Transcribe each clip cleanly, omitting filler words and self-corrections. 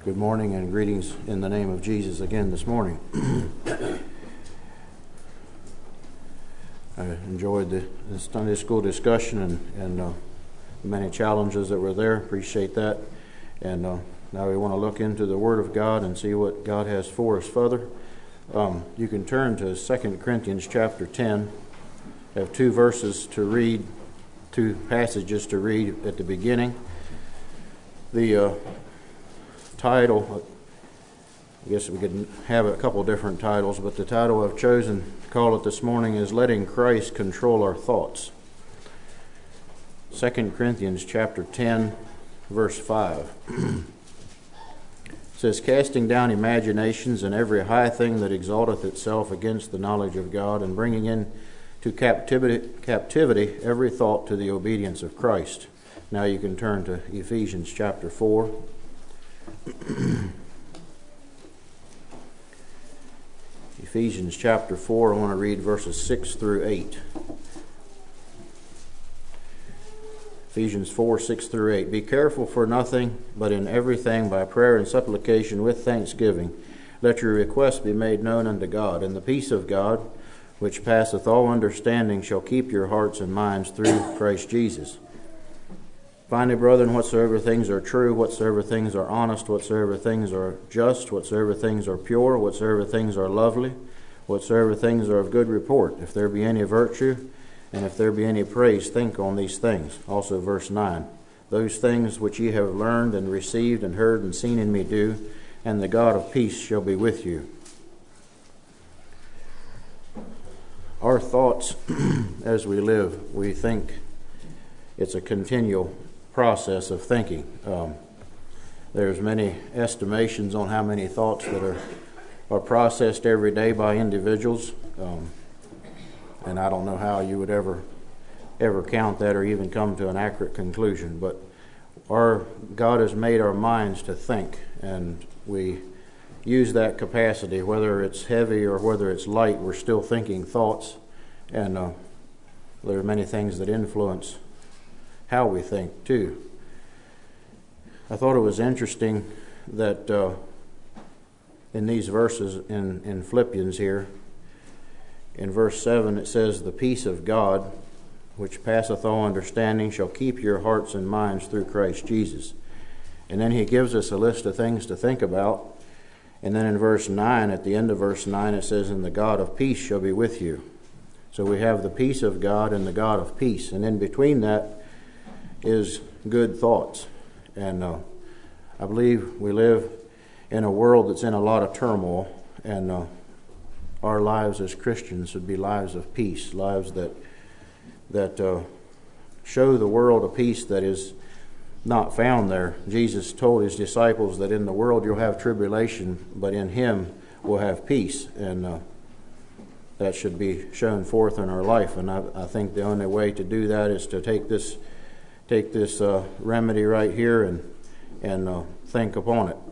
Good morning and greetings in the name of Jesus again this morning. I enjoyed the Sunday school discussion and the many challenges that were there. Appreciate that. And now we want to look into the Word of God and see what God has for us further. You can turn to 2 Corinthians chapter 10. I have two passages to read at the beginning. The title, I guess we could have a couple different titles, but the title I've chosen to call it this morning is Letting Christ Control Our Thoughts. 2 Corinthians chapter 10, verse 5. It says, "Casting down imaginations and every high thing that exalteth itself against the knowledge of God, and bringing into captivity every thought to the obedience of Christ." Now you can turn to Ephesians chapter 4. Ephesians chapter 4, I want to read verses 6 through 8. Ephesians 4, 6 through 8. "Be careful for nothing, but in everything by prayer and supplication with thanksgiving, let your requests be made known unto God. And the peace of God, which passeth all understanding, shall keep your hearts and minds through Christ Jesus. Finally, brethren, whatsoever things are true, whatsoever things are honest, whatsoever things are just, whatsoever things are pure, whatsoever things are lovely, whatsoever things are of good report, if there be any virtue, and if there be any praise, think on these things." Also verse 9, "Those things which ye have learned and received and heard and seen in me do, and the God of peace shall be with you." Our thoughts, as we live, we think it's a continual process of thinking. There's many estimations on how many thoughts that are processed every day by individuals, and I don't know how you would ever count that or even come to an accurate conclusion. But God has made our minds to think, and we use that capacity, whether it's heavy or whether it's light. We're still thinking thoughts, and there are many things that influence how we think too. I thought it was interesting that in these verses in Philippians here, in verse 7, it says, "The peace of God, which passeth all understanding, shall keep your hearts and minds through Christ Jesus." And then he gives us a list of things to think about. And then in verse 9, at the end of verse 9, it says, "And the God of peace shall be with you." So we have the peace of God and the God of peace. And in between that is good thoughts. And I believe we live in a world that's in a lot of turmoil, and our lives as Christians should be lives of peace, lives that show the world a peace that is not found there. Jesus told his disciples that in the world you'll have tribulation, but in him we'll have peace, and that should be shown forth in our life. And I think the only way to do that is to take this remedy right here and think upon it.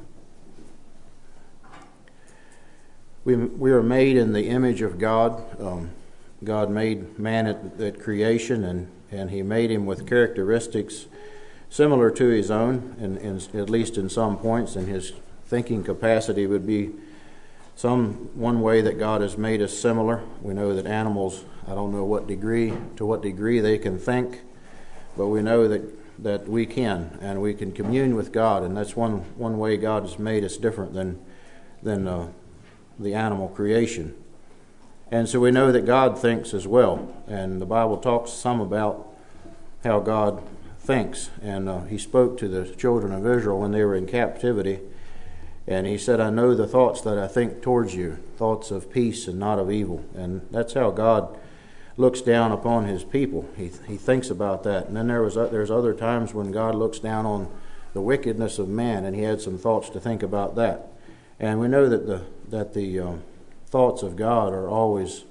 We are made in the image of God. God made man at creation, and he made him with characteristics similar to his own, and at least in some points, and his thinking capacity would be one way that God has made us similar. We know that animals, I don't know to what degree they can think, but we know that we can, and we can commune with God, and that's one way God has made us different than the animal creation. And so we know that God thinks as well, and the Bible talks some about how God thinks, and he spoke to the children of Israel when they were in captivity, and he said, "I know the thoughts that I think towards you, thoughts of peace and not of evil." And that's how God looks down upon his people. He thinks about that. And then there's other times when God looks down on the wickedness of man, and he had some thoughts to think about that. And we know that the thoughts of God are always,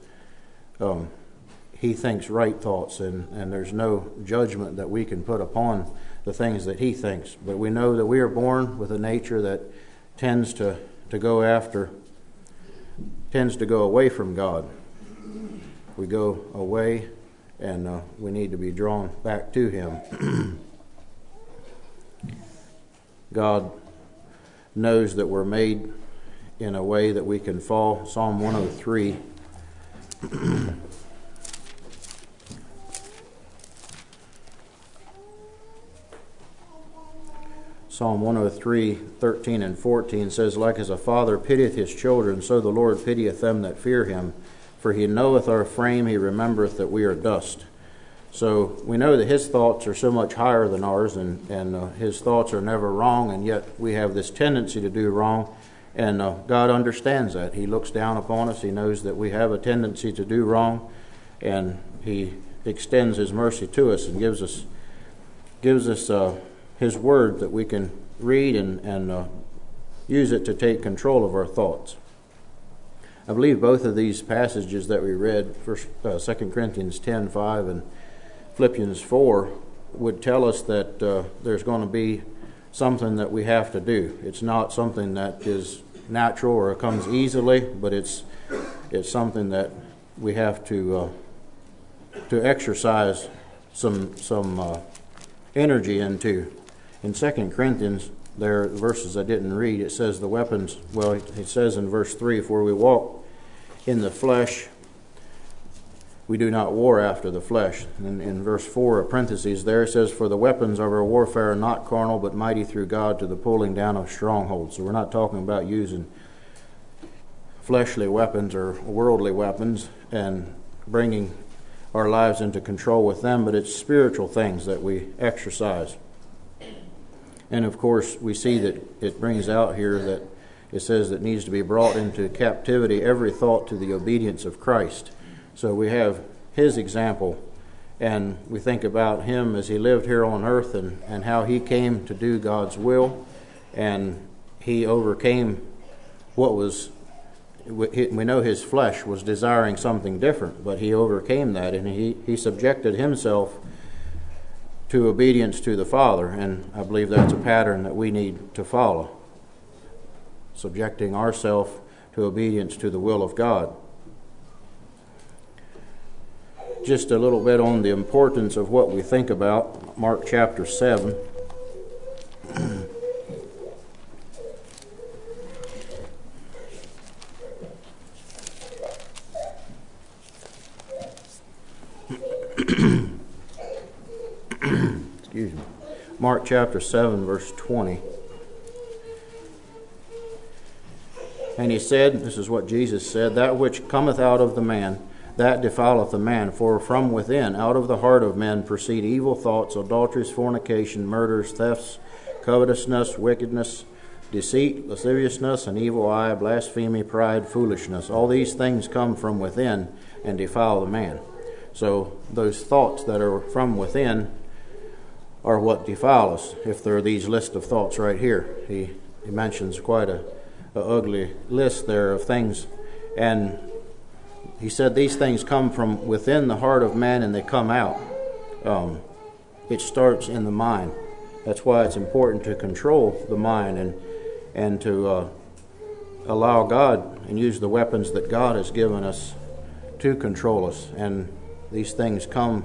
he thinks right thoughts, and there's no judgment that we can put upon the things that he thinks. But we know that we are born with a nature that tends to go away from God. We go away, and we need to be drawn back to him. God knows that we're made in a way that we can fall. Psalm 103. Psalm 103, 13 and 14 says, Like as a father pitieth his children, so the Lord pitieth them that fear him. For he knoweth our frame, he remembereth that we are dust. So we know that his thoughts are so much higher than ours, and his thoughts are never wrong, and yet we have this tendency to do wrong, and God understands that. He looks down upon us. He knows that we have a tendency to do wrong, and he extends his mercy to us and gives us his word that we can read and use it to take control of our thoughts. I believe both of these passages that we read, 2 Corinthians 10:5 and Philippians 4, would tell us that there's going to be something that we have to do. It's not something that is natural or comes easily, but it's something that we have to exercise some energy into. In 2 Corinthians, there are verses I didn't read. It says the weapons, well, it says in verse 3, For we walk in the flesh, we do not war after the flesh. And in verse 4, a parentheses there, it says, For the weapons of our warfare are not carnal, but mighty through God to the pulling down of strongholds. So we're not talking about using fleshly weapons or worldly weapons and bringing our lives into control with them, but it's spiritual things that we exercise. And of course, we see that it brings out here that it says that it needs to be brought into captivity every thought to the obedience of Christ. So we have his example, and we think about him as he lived here on earth and how he came to do God's will, and he overcame what was, we know his flesh was desiring something different, but he overcame that, and he subjected himself to obedience to the Father, and I believe that's a pattern that we need to follow, subjecting ourselves to obedience to the will of God. Just a little bit on the importance of what we think about. Mark chapter 7. Excuse me. Mark chapter 7, verse 20. And he said, this is what Jesus said, That which cometh out of the man, that defileth the man. For from within, out of the heart of men, proceed evil thoughts, adulteries, fornication, murders, thefts, covetousness, wickedness, deceit, lasciviousness, an evil eye, blasphemy, pride, foolishness. All these things come from within and defile the man. So those thoughts that are from within are what defile us. If there are these list of thoughts right here, he mentions quite a ugly list there of things, and he said these things come from within the heart of man and they come out. It starts in the mind. That's why it's important to control the mind and to allow God and use the weapons that God has given us to control us. And these things come,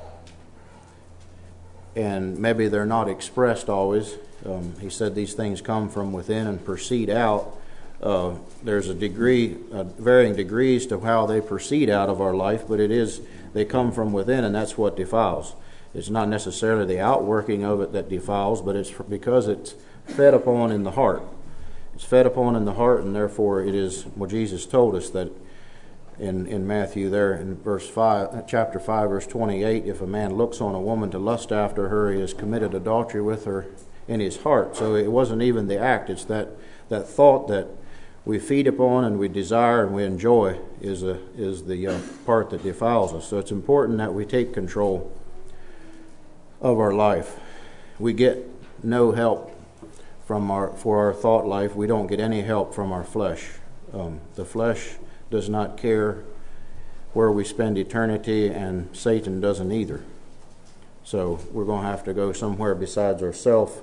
and maybe they're not expressed always. He said these things come from within and proceed out. There's varying degrees to how they proceed out of our life, but they come from within, and that's what defiles. It's not necessarily the outworking of it that defiles, but it's because it's fed upon in the heart. It's fed upon in the heart, and therefore it is what Jesus told us that in Matthew there in chapter 5, verse 28, if a man looks on a woman to lust after her, he has committed adultery with her in his heart. So it wasn't even the act, it's that thought that we feed upon and we desire and we enjoy is the part that defiles us. So it's important that we take control of our life. We get no help for our thought life. We don't get any help from our flesh. The flesh does not care where we spend eternity, and Satan doesn't either. So we're going to have to go somewhere besides ourselves,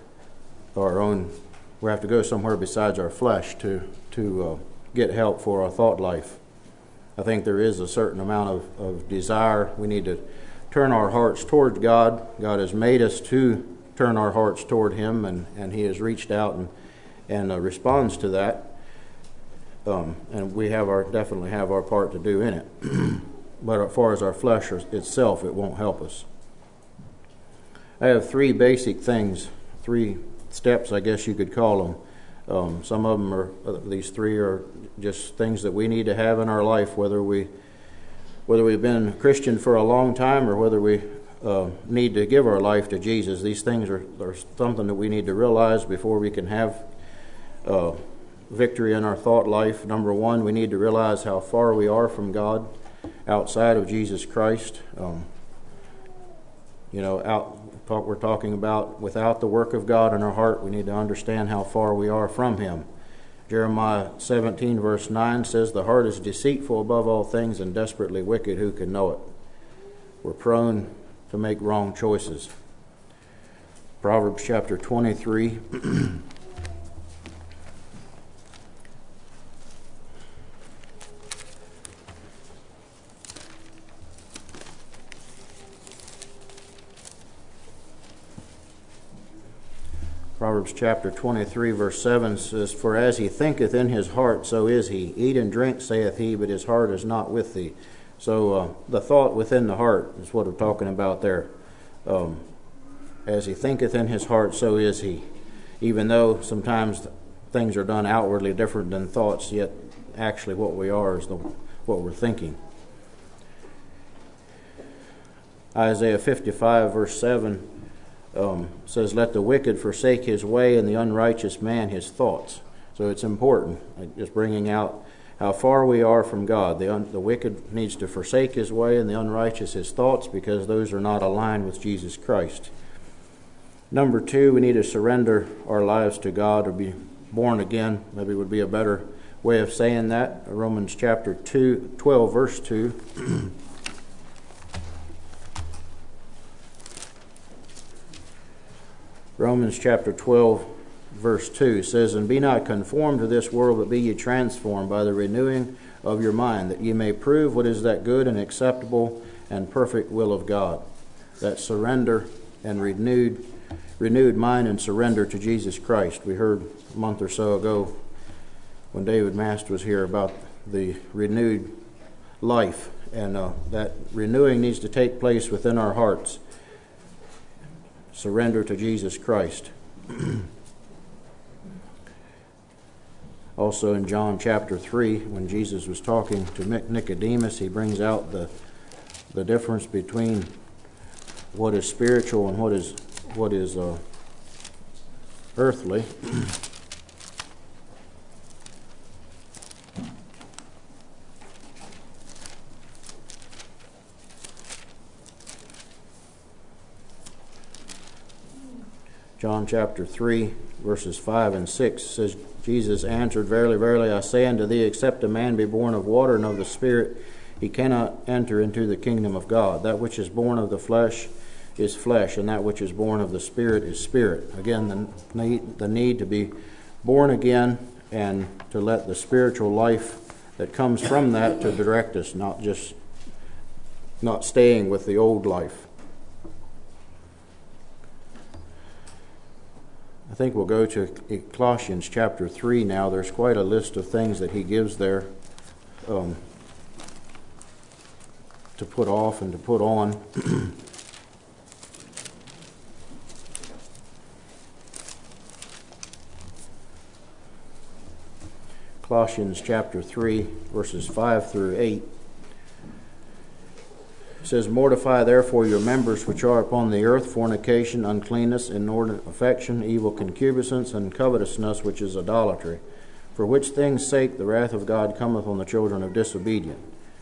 we have to go somewhere besides our flesh to get help for our thought life. I think there is a certain amount of desire. We need to turn our hearts toward God. God has made us to turn our hearts toward Him, and He has reached out and responds to that. And we definitely have our part to do in it. But as far as our flesh itself, it won't help us. I have three basic things, three steps, I guess you could call them. Some of them these three are just things that we need to have in our life, whether we've been a Christian for a long time or whether we need to give our life to Jesus. These things are something that we need to realize before we can have victory in our thought life. Number one, we need to realize how far we are from God outside of Jesus Christ. We're talking about without the work of God in our heart, we need to understand how far we are from Him. Jeremiah 17 verse 9 says, "The heart is deceitful above all things and desperately wicked. Who can know it?" We're prone to make wrong choices. Proverbs chapter 23 Proverbs chapter 23 verse 7 says, "For as he thinketh in his heart, so is he. Eat and drink, saith he, but his heart is not with thee." So the thought within the heart is what we're talking about there. As he thinketh in his heart, so is he. Even though sometimes things are done outwardly different than thoughts, yet actually what we are is what we're thinking. Isaiah 55 verse 7 says, "Let the wicked forsake his way and the unrighteous man his thoughts." So it's important, just bringing out how far we are from God. The wicked needs to forsake his way and the unrighteous his thoughts, because those are not aligned with Jesus Christ. Number two, we need to surrender our lives to God, or be born again. Maybe would be a better way of saying that. Romans chapter 12 verse 2. Romans chapter 12 verse 2 says, "And be not conformed to this world, but be ye transformed by the renewing of your mind, that ye may prove what is that good and acceptable and perfect will of God." That surrender and renewed mind and surrender to Jesus Christ. We heard a month or so ago when David Mast was here about the renewed life, and that renewing needs to take place within our hearts. Surrender to Jesus Christ. Also in John chapter 3, when Jesus was talking to Nicodemus, he brings out the difference between what is spiritual and what is earthly. John chapter 3, verses 5 and 6 says, "Jesus answered, Verily, verily, I say unto thee, except a man be born of water and of the Spirit, he cannot enter into the kingdom of God. That which is born of the flesh is flesh, and that which is born of the Spirit is spirit." Again, the need to be born again and to let the spiritual life that comes from that to direct us, not staying with the old life. I think we'll go to Colossians chapter 3 now. There's quite a list of things that he gives there to put off and to put on. Colossians chapter 3, verses 5 through 8. It says, "Mortify therefore your members which are upon the earth, fornication, uncleanness, inordinate affection, evil concupiscence, and covetousness, which is idolatry. For which things' sake the wrath of God cometh on the children of disobedience,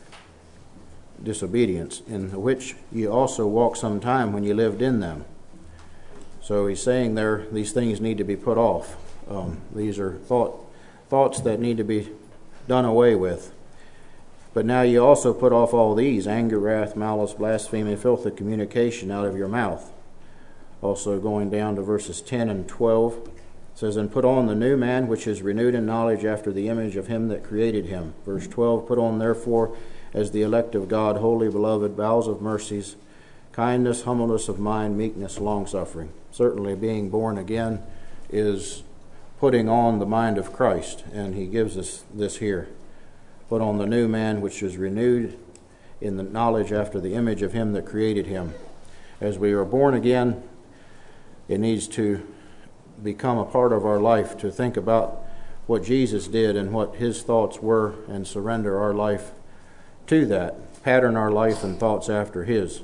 in which ye also walked some time when ye lived in them." So he's saying there, these things need to be put off. These are thoughts that need to be done away with. "But now ye also put off all these, anger, wrath, malice, blasphemy, filthy communication out of your mouth." Also going down to verses 10 and 12, it says, "And put on the new man, which is renewed in knowledge after the image of him that created him." Verse 12, "Put on therefore as the elect of God, holy, beloved, bowels of mercies, kindness, humbleness of mind, meekness, long-suffering." Certainly being born again is putting on the mind of Christ, and he gives us this here. Put on the new man, which is renewed in the knowledge after the image of him that created him. As we are born again, it needs to become a part of our life to think about what Jesus did and what his thoughts were, and surrender our life to that, pattern our life and thoughts after his.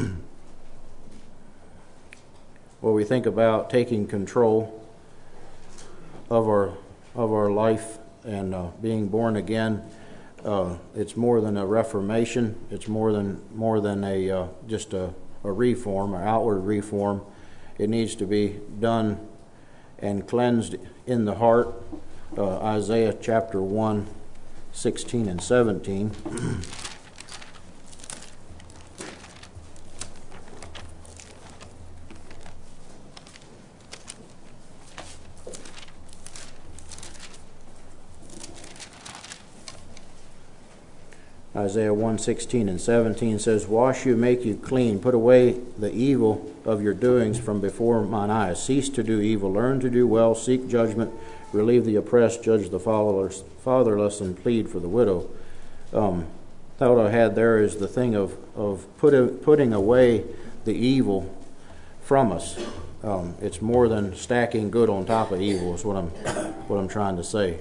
Well, we think about taking control of our life and being born again. It's more than a reformation. It's more than a just a reform, or outward reform. It needs to be done and cleansed in the heart. Isaiah chapter 1, 16 and 17. Isaiah 1:16 and 17 says, "Wash you, make you clean, put away the evil of your doings from before mine eyes. Cease to do evil, learn to do well, seek judgment, relieve the oppressed, judge the fatherless, and plead for the widow." Thought I had there is the thing of putting away the evil from us. It's more than stacking good on top of evil, is what I'm trying to say.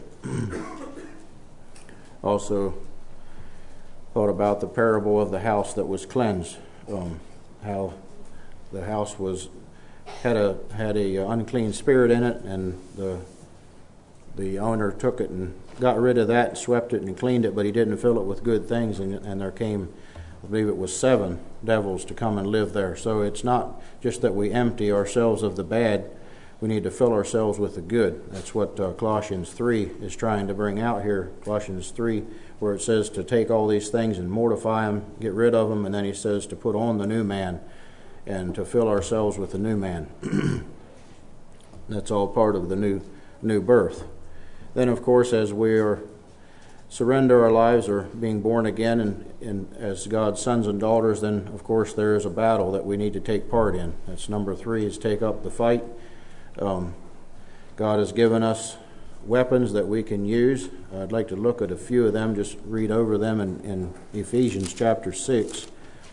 Also thought about the parable of the house that was cleansed, how the house had a unclean spirit in it, and the owner took it and got rid of that, swept it and cleaned it, but he didn't fill it with good things, and there came, I believe it was 7 devils to come and live there. So it's not just that we empty ourselves of the bad, we need to fill ourselves with the good. That's what Colossians 3 is trying to bring out here. Colossians 3, where it says to take all these things and mortify them, get rid of them, and then he says to put on the new man and to fill ourselves with the new man. That's all part of the new birth. Then, of course, as we surrender our lives or being born again and as God's sons and daughters, then, of course, there is a battle that we need to take part in. That's number 3, is take up the fight. God has given us weapons that we can use. I'd like to look at a few of them, just read over them in Ephesians chapter 6.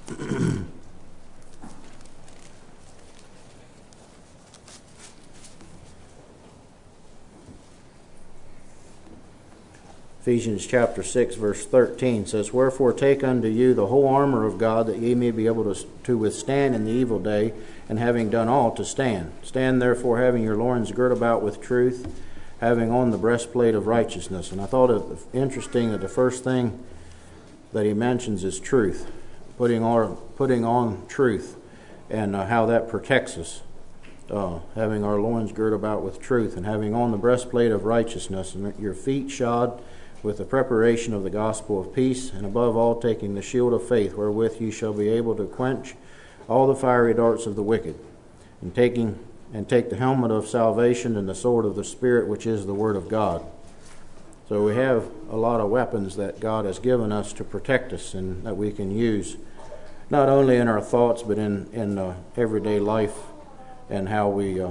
Ephesians chapter 6, verse 13 says, "Wherefore take unto you the whole armor of God, that ye may be able to withstand in the evil day, and having done all, to stand. Stand therefore, having your loins girt about with truth, having on the breastplate of righteousness." And I thought it interesting that the first thing that he mentions is truth, putting on truth, and how that protects us. Having our loins girt about with truth, and having on the breastplate of righteousness, and your feet shod with the preparation of the gospel of peace, and above all taking the shield of faith, wherewith you shall be able to quench all the fiery darts of the wicked, and take the helmet of salvation and the sword of the Spirit, which is the word of God. So we have a lot of weapons that God has given us to protect us, and that we can use not only in our thoughts but in everyday life, and how we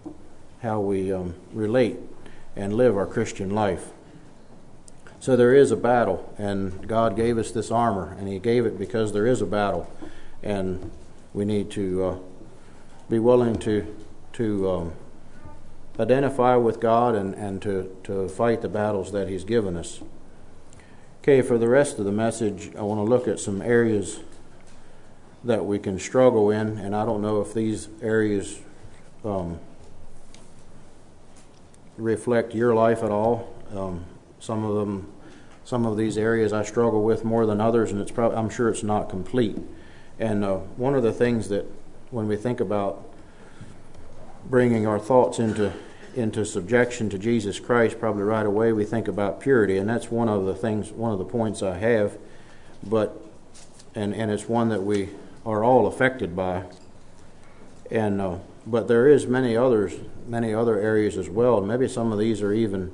relate and live our Christian life. So there is a battle, and God gave us this armor, and he gave it because there is a battle, and we need to be willing to identify with God and to fight the battles that he's given us. Okay, for the rest of the message, I want to look at some areas that we can struggle in, and I don't know if these areas reflect your life at all. Some of these areas I struggle with more than others, and I'm sure it's not complete. And one of the things that, when we think about bringing our thoughts into subjection to Jesus Christ, probably right away we think about purity, and that's one of the points I have. But it's one that we are all affected by. And but there is many other areas as well. And maybe some of these are even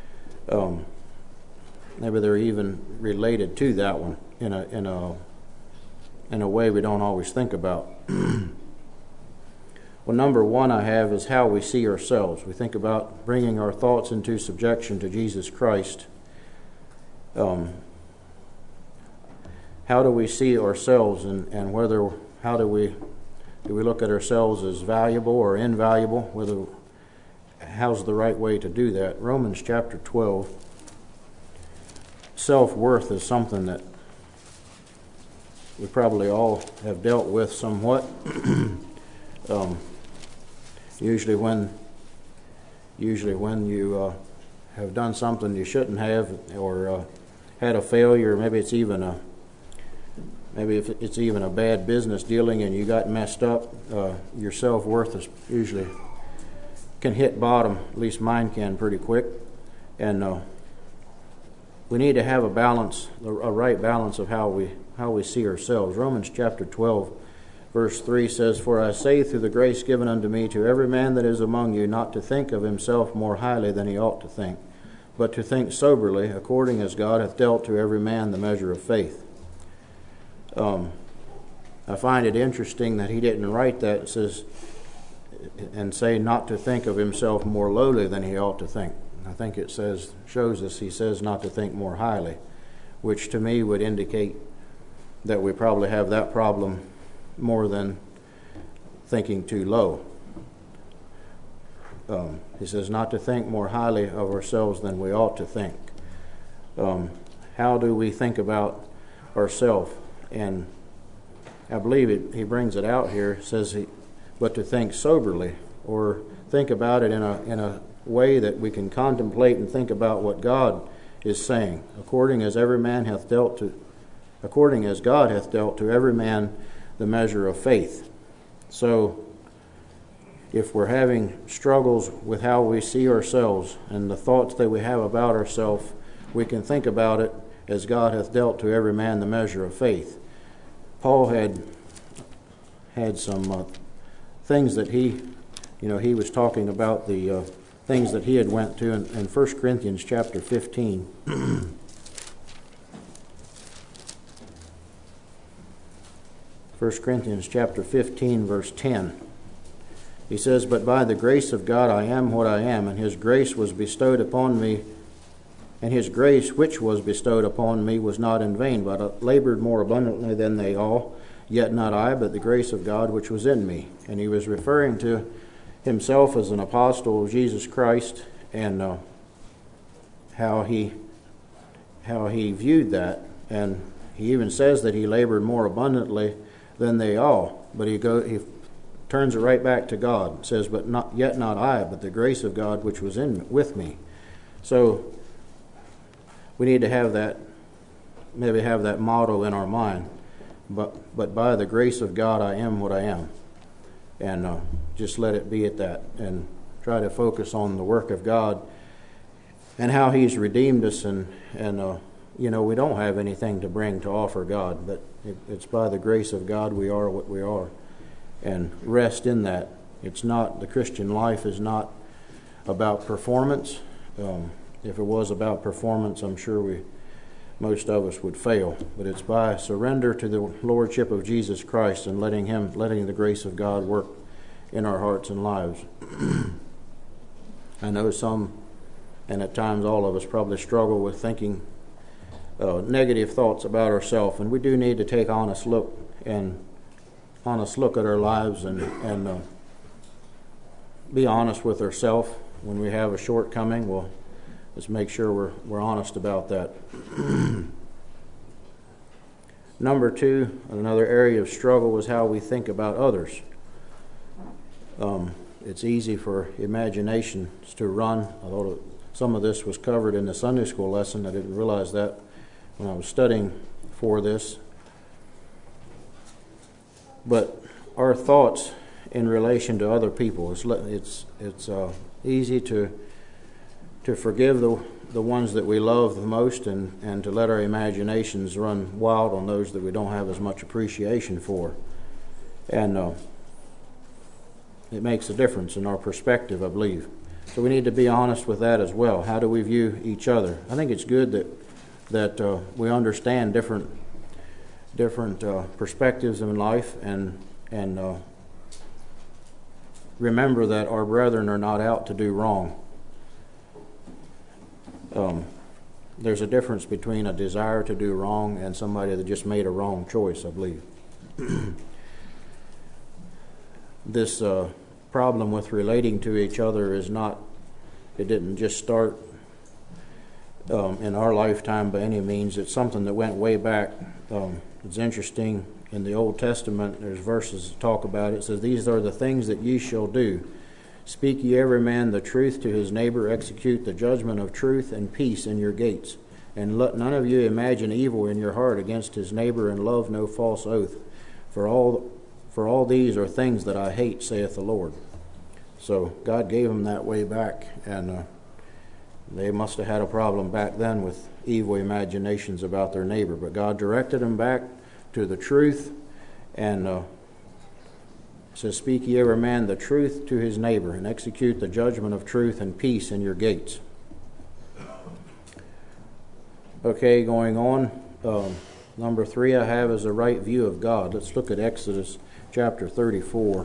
maybe they're even related to that one in a way we don't always think about. Well, number one I have is how we see ourselves. We think about bringing our thoughts into subjection to Jesus Christ. How do we see ourselves, and how do we look at ourselves as valuable or invaluable? How's the right way to do that? Romans chapter 12. Self-worth is something that we probably all have dealt with somewhat. Usually when you have done something you shouldn't have, or had a failure, maybe if it's even a bad business dealing and you got messed up, your self-worth is usually can hit bottom. At least mine can pretty quick, and we need to have a right balance of how we see ourselves. Romans chapter 12, verse 3 says, "For I say through the grace given unto me to every man that is among you, not to think of himself more highly than he ought to think, but to think soberly, according as God hath dealt to every man the measure of faith." I find it interesting that he didn't write that. It says, and say not to think of himself more lowly than he ought to think. I think it shows us he says not to think more highly, which to me would indicate that we probably have that problem more than thinking too low. He says not to think more highly of ourselves than we ought to think. How do we think about ourselves? And I believe he brings it out here. It says but to think soberly, or think about it in a way that we can contemplate and think about what God is saying, according as God hath dealt to every man the measure of faith. So if we're having struggles with how we see ourselves and the thoughts that we have about ourselves, we can think about it as God hath dealt to every man the measure of faith. Paul had some things that he was talking about, the things that he had went to in 1 Corinthians chapter 15. 1 Corinthians chapter 15, verse 10. He says, "But by the grace of God I am what I am, and his grace was bestowed upon me, and his grace which was bestowed upon me was not in vain, but I labored more abundantly than they all, yet not I, but the grace of God which was in me." And he was referring to himself as an apostle of Jesus Christ, and how he viewed that. And he even says that he labored more abundantly than they all. But he turns it right back to God. It says, "But not I, but the grace of God which was with me." So we need to have that motto in our mind. But by the grace of God I am what I am. And just let it be at that, and try to focus on the work of God and how he's redeemed us, and we don't have anything to bring to offer God, but it's by the grace of God we are what we are, and rest in that. The Christian life is not about performance. If it was about performance, I'm sure most of us would fail. But it's by surrender to the Lordship of Jesus Christ and letting the grace of God work in our hearts and lives. I know some, and at times all of us, probably struggle with thinking negative thoughts about ourselves, and we do need to take an honest look at our lives and be honest with ourselves. When we have a shortcoming, let's make sure we're honest about that. Number two, another area of struggle was how we think about others. It's easy for imaginations to run. Although some of this was covered in the Sunday school lesson, I didn't realize that when I was studying for this. But our thoughts in relation to other people, it's easy to forgive the ones that we love the most, and to let our imaginations run wild on those that we don't have as much appreciation for. And it makes a difference in our perspective, I believe. So we need to be honest with that as well. How do we view each other? I think it's good that we understand different perspectives in life, and remember that our brethren are not out to do wrong. There's a difference between a desire to do wrong and somebody that just made a wrong choice, I believe. This problem with relating to each other it didn't just start in our lifetime by any means. It's something that went way back. It's interesting, in the Old Testament, there's verses that talk about it. It says, "These are the things that ye shall do. Speak ye every man the truth to his neighbor, execute the judgment of truth and peace in your gates. And let none of you imagine evil in your heart against his neighbor, and love no false oath. For all these are things that I hate, saith the Lord." So God gave them that way back, and they must have had a problem back then with evil imaginations about their neighbor. But God directed them back to the truth, and says, "Speak ye every man the truth to his neighbor, and execute the judgment of truth and peace in your gates." Okay, going on. Number 3 I have is a right view of God. Let's look at Exodus chapter 34.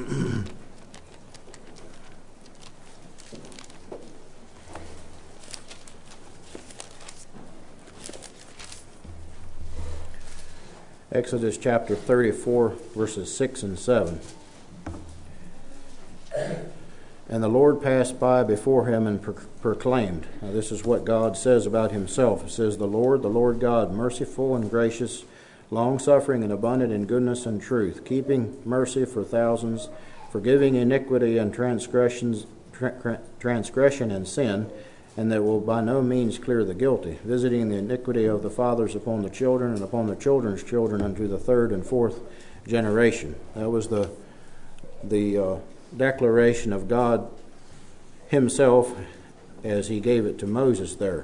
Exodus chapter 34, verses 6 and 7. "And the Lord passed by before him and proclaimed." Now this is what God says about himself. It says, the Lord God, merciful and gracious, long-suffering and abundant in goodness and truth, keeping mercy for thousands, forgiving iniquity and transgression and sin, and that will by no means clear the guilty, visiting the iniquity of the fathers upon the children, and upon the children's children unto the third and fourth generation. That was the declaration of God himself as he gave it to Moses there.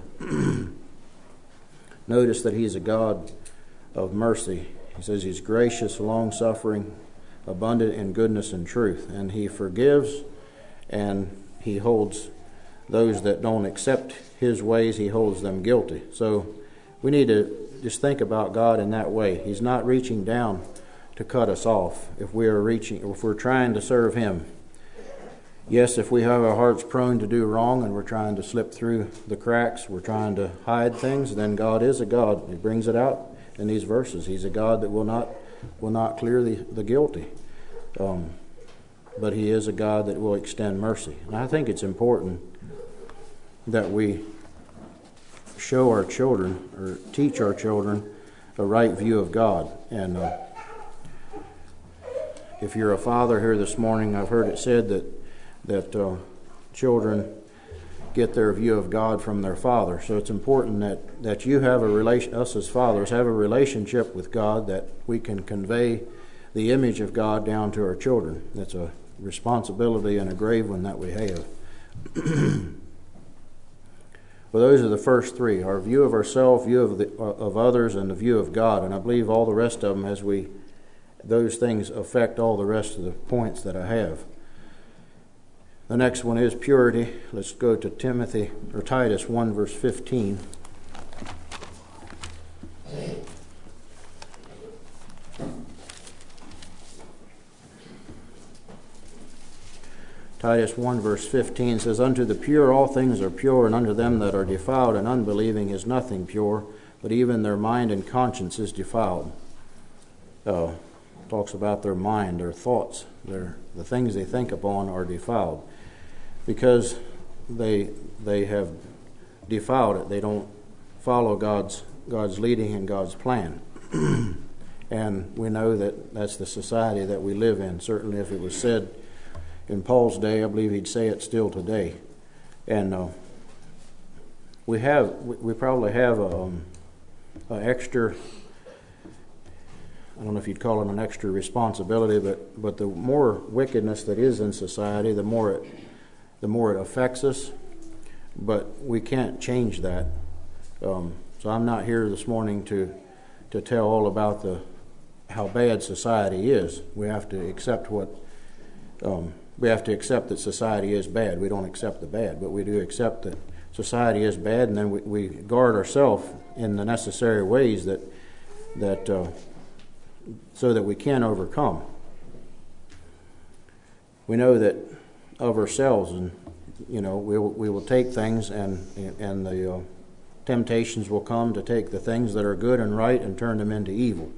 Notice that he's a God of mercy. He says he's gracious, long-suffering, abundant in goodness and truth, and he forgives, and he holds those that don't accept his ways, he holds them guilty. So we need to just think about God in that way. He's not reaching down to cut us off if we're trying to serve him. Yes, if we have our hearts prone to do wrong and we're trying to slip through the cracks, we're trying to hide things, then God is a God. He brings it out in these verses. He's a God that will not clear the guilty. But he is a God that will extend mercy. And I think it's important that we show our children or teach our children a right view of God. And if you're a father here this morning, I've heard it said that children get their view of God from their father. So it's important that you have us as fathers have a relationship with God, that we can convey the image of God down to our children. That's a responsibility and a grave one that we have. Well, those are the first 3: our view of ourselves, view of others, and the view of God. And I believe all the rest of them, those things affect all the rest of the points that I have. The next one is purity. Let's go to Titus 1, verse 15. Titus 1, verse 15 says, "Unto the pure all things are pure, and unto them that are defiled and unbelieving is nothing pure, but even their mind and conscience is defiled." Talks about their mind, their thoughts, the things they think upon are defiled. Because they have defiled it. They don't follow God's leading and God's plan. And we know that that's the society that we live in. Certainly if it was said in Paul's day, I believe he'd say it still today. And we probably have an extra, I don't know if you'd call it an extra responsibility, but the more wickedness that is in society, the more it affects us. But we can't change that. So I'm not here this morning to tell all about how bad society is. We have to accept that society is bad. We don't accept the bad, but we do accept that society is bad, and then we guard ourselves in the necessary ways that so that we can overcome. we know that of ourselves, and we will take things, and the temptations will come to take the things that are good and right and turn them into evil.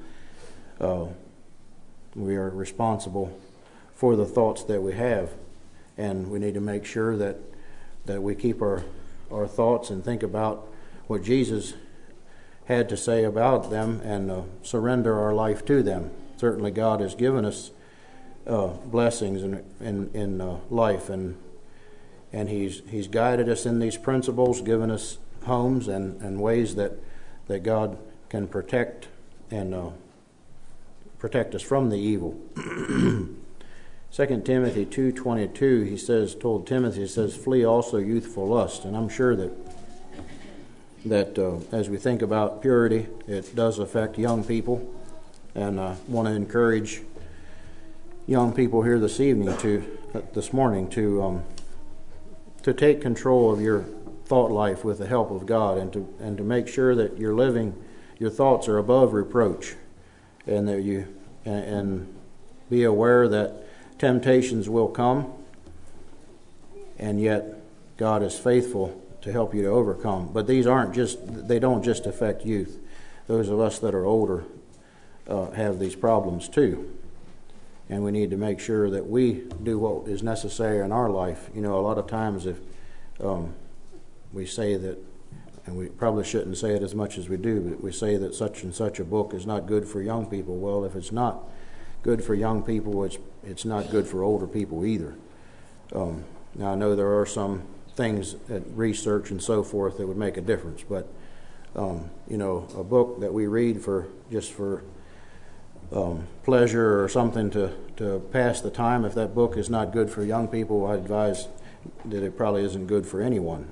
We are responsible for the thoughts that we have, and we need to make sure that we keep our thoughts and think about what Jesus had to say about them, and surrender our life to them. Certainly God has given us blessings in life, and He's guided us in these principles, given us homes and ways that God can protect us from the evil. 2 Timothy 2:22, he told Timothy, flee also youthful lust. And I'm sure that as we think about purity, it does affect young people. And I want to encourage young people here this morning to take control of your thought life with the help of God, and to make sure that your thoughts are above reproach, and that you be aware that temptations will come, and yet God is faithful to help you to overcome. But they don't just affect youth. Those of us that are older have these problems too. And we need to make sure that we do what is necessary in our life. A lot of times if we say that, and we probably shouldn't say it as much as we do, but we say that such and such a book is not good for young people. Well, if it's not good for young people, it's not good for older people either. Now, I know there are some things that research and so forth that would make a difference, but a book that we read for pleasure or something to pass the time, if that book is not good for young people, I advise that it probably isn't good for anyone.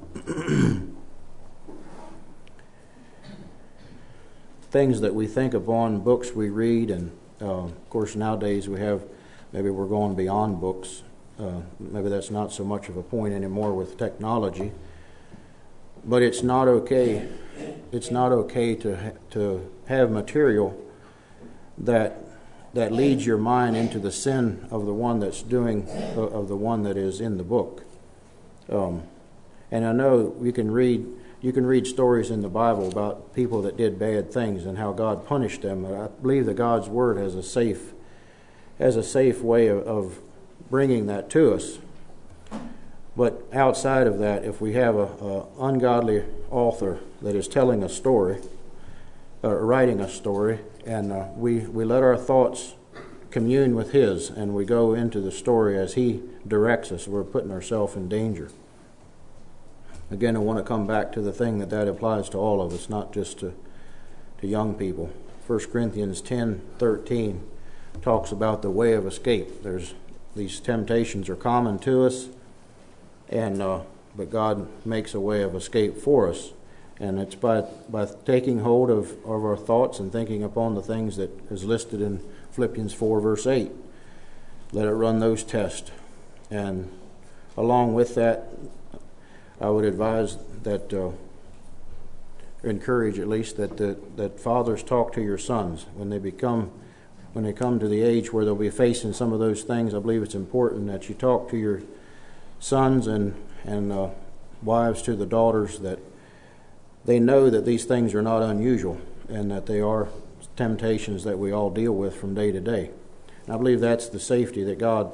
Things that we think upon, books we read, and of course nowadays maybe we're going beyond books. Maybe that's not so much of a point anymore with technology. But it's not okay. It's not okay to have material that leads your mind into the sin of the one that's doing of the one that is in the book. And I know you can read stories in the Bible about people that did bad things and how God punished them. I believe that God's Word has a safe way of bringing that to us. But outside of that, if we have a ungodly author that is telling a story, writing a story, and we let our thoughts commune with his, and we go into the story as he directs us, we're putting ourselves in danger. Again, I want to come back to the thing that applies to all of us, not just to young people. 1 Corinthians 10:13 talks about the way of escape. These temptations are common to us, but God makes a way of escape for us. And it's by taking hold of our thoughts and thinking upon the things that is listed in Philippians 4, verse 8. Let it run those tests. And along with that, I would advise that, encourage at least, that fathers talk to your sons. When they come to the age where they'll be facing some of those things, I believe it's important that you talk to your sons and wives to the daughters, that they know that these things are not unusual and that they are temptations that we all deal with from day to day. And I believe that's the safety that God,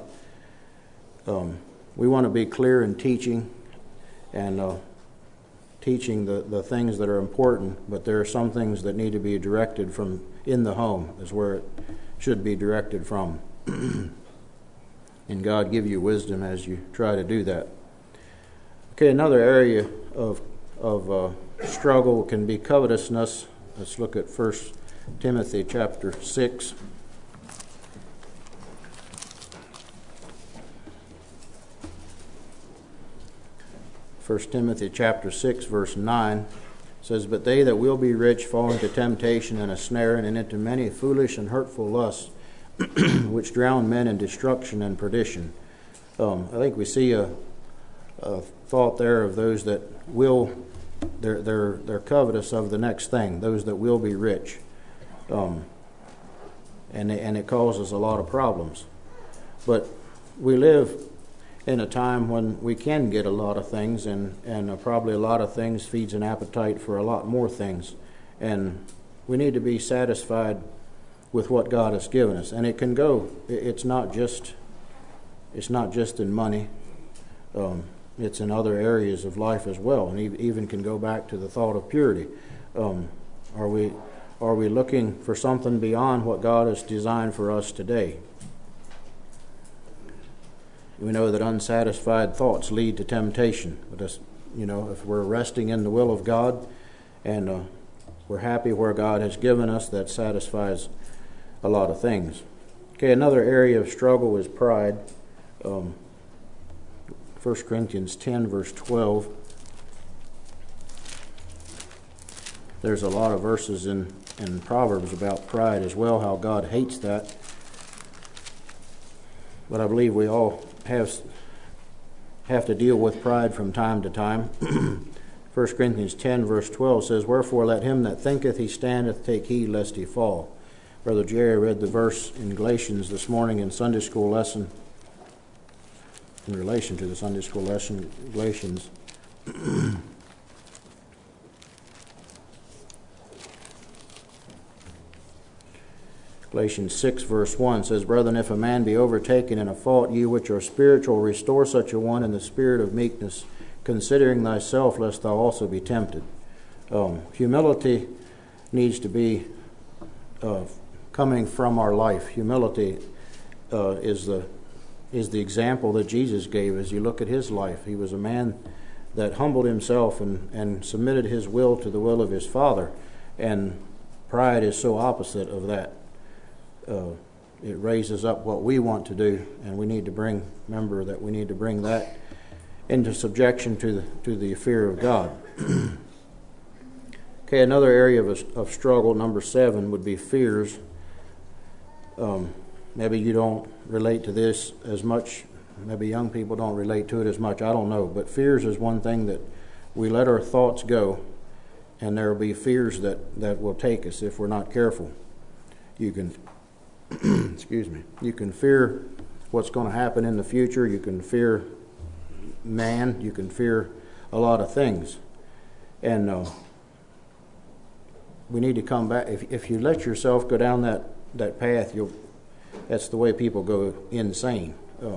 we want to be clear in teaching and teaching the things that are important, but there are some things that need to be directed from in the home is where it should be directed from. And God give you wisdom as you try to do that. Okay, another area of struggle can be covetousness. Let's look at 1 Timothy chapter 6. 1 Timothy chapter 6, verse 9 says, "But they that will be rich fall into temptation and a snare, and into many foolish and hurtful lusts, which drown men in destruction and perdition." I think we see a thought there of those that will, they're covetous of the next thing, those that will be rich, and it causes a lot of problems. But we live in a time when we can get a lot of things, and probably a lot of things feeds an appetite for a lot more things. And we need to be satisfied with what God has given us. And it can go, it's not just in money. It's in other areas of life as well, and even can go back to the thought of purity. Are we looking for something beyond what God has designed for us today? We know that unsatisfied thoughts lead to temptation. But if we're resting in the will of God and we're happy where God has given us, that satisfies a lot of things. Okay, another area of struggle is pride. 1 Corinthians 10, verse 12. There's a lot of verses in Proverbs about pride as well, how God hates that. But I believe we all have to deal with pride from time to time. 1 Corinthians 10, verse 12 says, "Wherefore let him that thinketh he standeth take heed lest he fall." Brother Jerry read the verse in Galatians this morning in Sunday school lesson, in relation to the Sunday school lesson, Galatians. Galatians 6, verse 1 says, "Brethren, if a man be overtaken in a fault, ye which are spiritual, restore such a one in the spirit of meekness, considering thyself, lest thou also be tempted." Humility needs to be coming from our life. Humility is the example that Jesus gave. As you look at his life, he was a man that humbled himself and submitted his will to the will of his Father. And pride is so opposite of that. It raises up what we want to do, and we need to bring that into subjection to the fear of God. Okay, another area of struggle, number 7, would be fears. Maybe you don't relate to this as much. Maybe young people don't relate to it as much. I don't know. But fears is one thing that we let our thoughts go, and there will be fears that will take us if we're not careful. You can you can fear what's going to happen in the future. You can fear man. You can fear a lot of things. And we need to come back. If you let yourself go down that path, that's the way people go insane.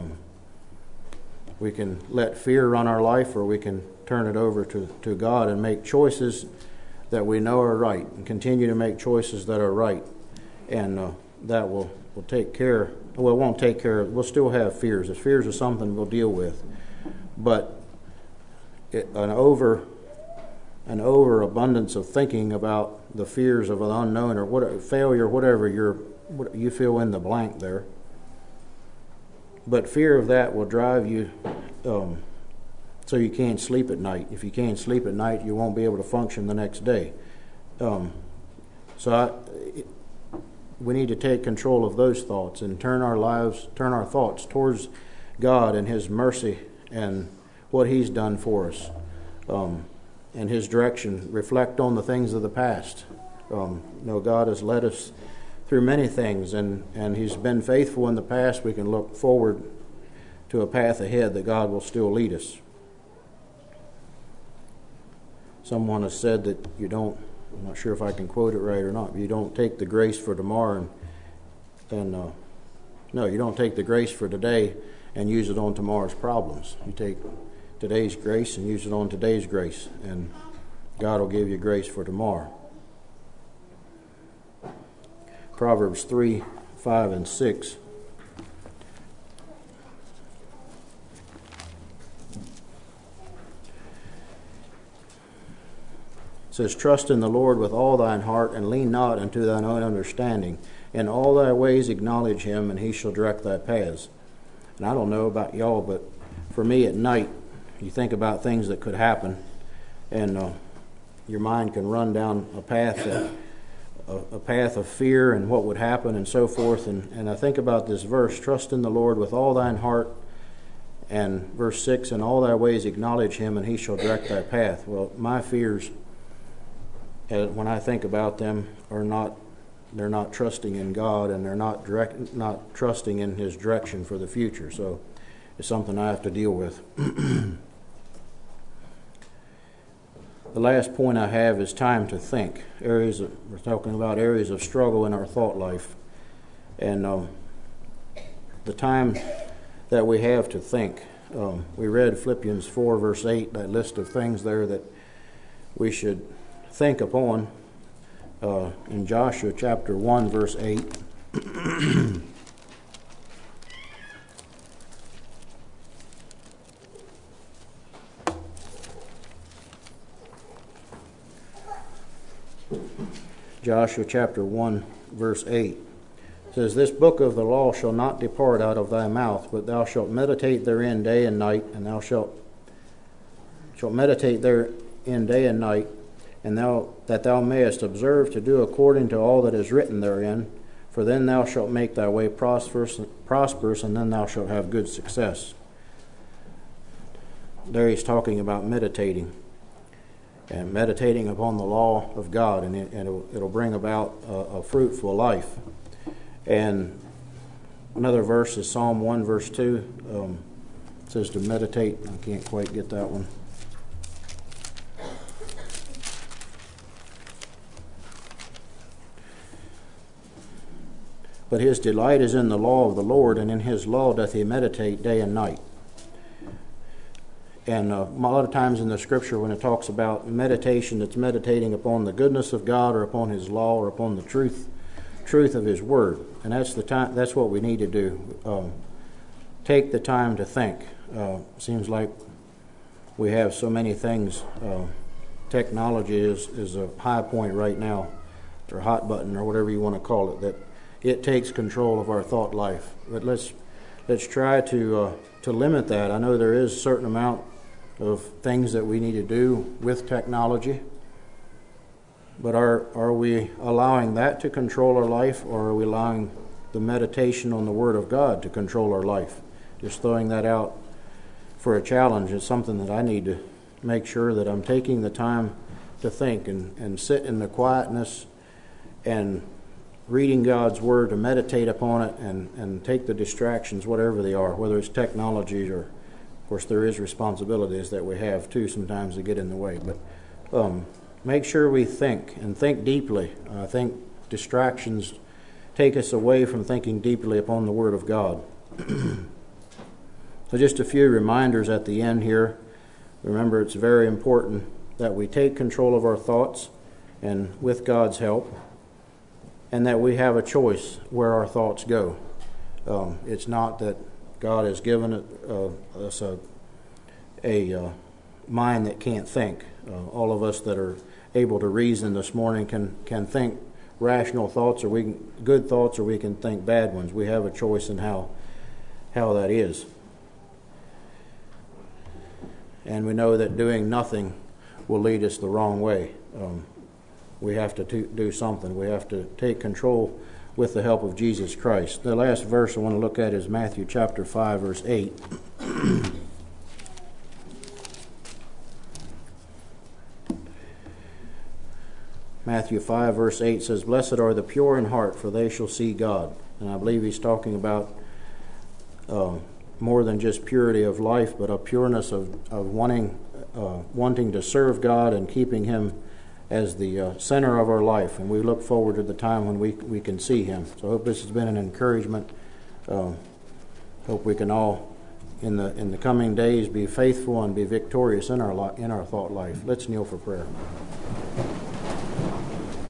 We can let fear run our life, or we can turn it over to God and make choices that we know are right, and continue to make choices that are right. And that will take care. Well, it won't take care of. We'll still have fears. The fears are something we'll deal with, but an overabundance of thinking about the fears of an unknown or failure, whatever you fill in the blank there. But fear of that will drive you so you can't sleep at night. If you can't sleep at night, you won't be able to function the next day. We need to take control of those thoughts and turn our thoughts towards God and His mercy and what He's done for us, and His direction. Reflect on the things of the past. God has led us through many things, and He's been faithful in the past. We can look forward to a path ahead that God will still lead us. Someone has said that I'm not sure if I can quote it right or not, but you don't take the grace for tomorrow no, you don't take the grace for today and use it on tomorrow's problems. You take today's grace and use it on today's grace, and God will give you grace for tomorrow. Proverbs 3, 5, and 6. It says, "Trust in the Lord with all thine heart, and lean not unto thine own understanding. In all thy ways acknowledge Him, and He shall direct thy paths." And I don't know about y'all, but for me at night, you think about things that could happen, and your mind can run down a path of fear and what would happen and so forth. And I think about this verse, "Trust in the Lord with all thine heart," and verse 6, "In all thy ways acknowledge Him, and He shall direct thy path." Well, my fears, when I think about them, they're not trusting in God, and they're not trusting in His direction for the future. So is something I have to deal with. The last point I have is time to think. We're talking about areas of struggle in our thought life. And the time that we have to think. We read Philippians 4, verse 8, that list of things there that we should think upon. In Joshua chapter 1, verse 8. Joshua chapter 1, verse 8 says, "This book of the law shall not depart out of thy mouth, but thou shalt meditate therein day and night, and thou shalt meditate therein day and night, and that thou mayest observe to do according to all that is written therein. For then thou shalt make thy way prosperous, and then thou shalt have good success." There he's talking about meditating. And meditating upon the law of God, and it'll bring about a fruitful life. And another verse is Psalm 1, verse 2. It says to meditate. I can't quite get that one. "But his delight is in the law of the Lord, and in his law doth he meditate day and night." And a lot of times in the Scripture, when it talks about meditation, it's meditating upon the goodness of God, or upon His law, or upon the truth of His Word. And that's the time. That's what we need to do. Take the time to think. Seems like we have so many things. Technology is a high point right now, or hot button, or whatever you want to call it. That it takes control of our thought life. But let's try to limit that. I know there is a certain amount of things that we need to do with technology, but are we allowing that to control our life, or are we allowing the meditation on the Word of God to control our life? Just throwing that out for a challenge is something that I need to make sure that I'm taking the time to think and sit in the quietness and reading God's Word, to meditate upon it, and take the distractions, whatever they are, whether it's technology or, of course, there is responsibilities that we have too sometimes to get in the way. But make sure we think, and think deeply. I think distractions take us away from thinking deeply upon the Word of God. So just a few reminders at the end here. Remember, it's very important that we take control of our thoughts, and with God's help, and that we have a choice where our thoughts go. It's not that God has given us a mind that can't think. All of us that are able to reason this morning can think rational thoughts, or good thoughts, or we can think bad ones. We have a choice in how that is. And we know that doing nothing will lead us the wrong way. We have to do something. We have to take control with the help of Jesus Christ. The last verse I want to look at is Matthew chapter 5, verse 8. Matthew 5, verse 8 says, "Blessed are the pure in heart, for they shall see God." And I believe he's talking about more than just purity of life, but a pureness of wanting to serve God and keeping Him as the center of our life. And we look forward to the time when we can see Him. So I hope this has been an encouragement. Hope we can all, in the coming days, be faithful and be victorious in our thought life. Let's kneel for prayer.